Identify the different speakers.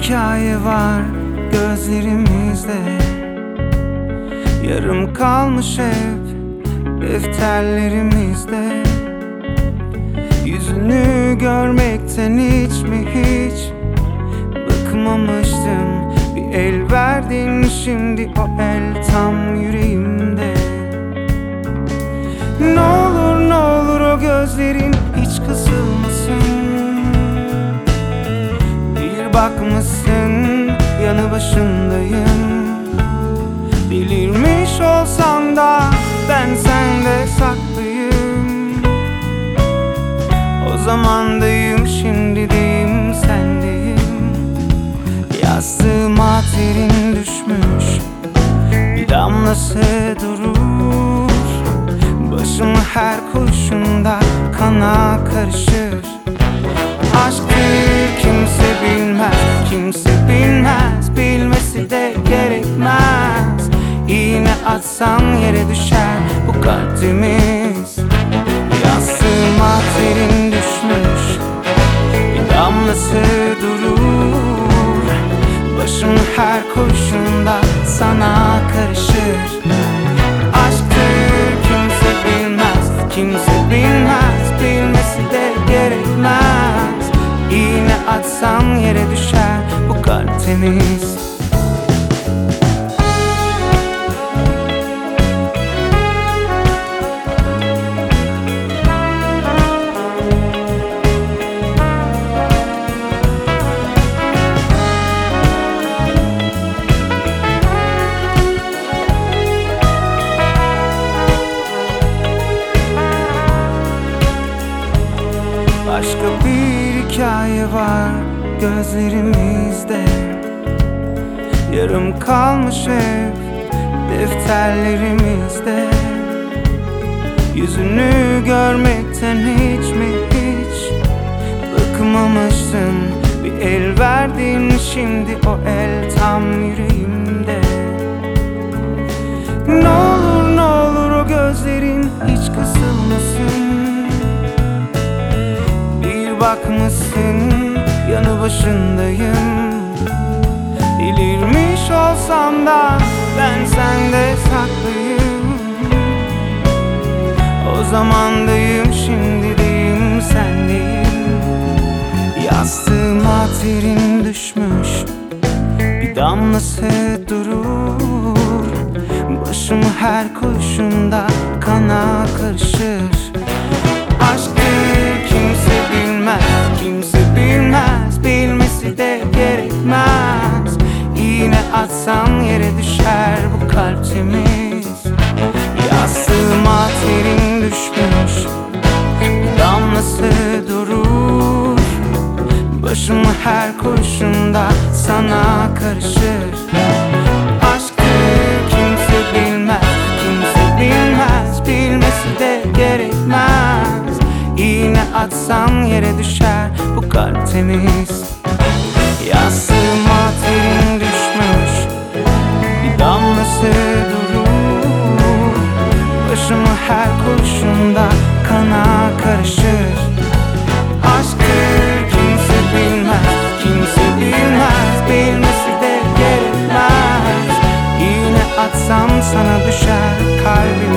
Speaker 1: hikaye var gözlerimizde. Yarım kalmış hep defterlerimizde. Yüzünü görmekten hiç mi hiç bıkmamıştım. Bir el verdin, şimdi o el tam yüreğimde. Ne olur ne olur o gözlerin hiç kısılmasın. Bir bakmışsın yanı başındayım. Delirmiş olsam da ben sende saklıyım. O zamandayım, şimdi deyim sendeyim. Yastığıma terin düşmüş, bir damlası durur. Başım her kurşunda kana karışır. Aşktır kimse bilmez, kimse bilmez. Bilmesi de gerekmez. İğne atsam yere düşer bu kalbimiz. Yastığıma terin düşmüş, bir damlası durur. Başım her kurşunda sana karışır. Aşktır kimse bilmez, kimse bilmez. Bilmesi de gerekmez. İğne atsam yere düşer bu kalp temiz. Başka bir hikaye var gözlerimizde. Yarım kalmış hep defterlerimizde. Yüzünü görmekten hiç mi hiç bıkmamıştım. Bir el verdin, şimdi o el tam yüreğimde. Ne olur ne olur o gözlerin hiç kısılmasın. Bakmışsın yanı başındayım. Delirmiş olsam da ben sende saklıyım. O zamandayım, şimdi deyim sendeyim. Yastığıma terin düşmüş, bir damlası durur. Başım her kurşunda kana karışır. Aşktır kimse bilmez, kimse bilmez. Bilmesi de gerekmez. İğne atsam yere düşer bu kalp temiz. Yastığıma terin düşmüş, bir damlası durur. Başım her kurşunda sana karışır. Aşktır kimse bilmez, kimse bilmez. Bilmesi de gerekmez. İğne atsam yere düşer bu kalp temiz. Yastığıma terin düşmüş, bir damlası durur. Başımı her kurşunda kana karışır. Aşktır kimse bilmez, kimse bilmez. Bilmesi de gerekmez. İğne atsam sana düşer kalbim.